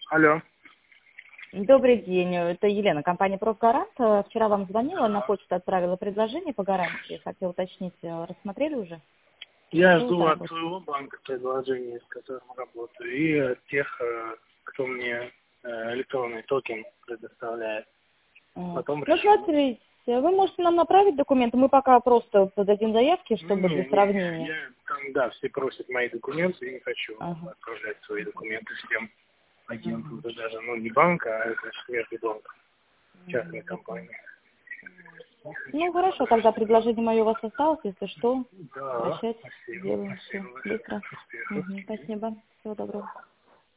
Алло. Добрый день, это Елена, компания «Профгарант». Вчера вам звонила, на почту отправила предложение по гарантии. Хотела уточнить, рассмотрели уже? Я Что жду это от работает? своего банка предложения, с которым работаю, и от тех, кто мне электронный токен предоставляет. Потом Ну, решу. смотрите, вы можете нам направить документы, мы пока просто подадим заявки, чтобы для сравнения. Я там, да, все просят мои документы, и не хочу Ага. отправлять свои документы всем агентам. Это даже, не банк, а это сверхбанк, частная компания. Ну, хорошо, тогда предложение мое у вас осталось, если что, Да, обращайтесь, спасибо, сделаем все спасибо большое. быстро. Успехов. Спасибо, всего доброго.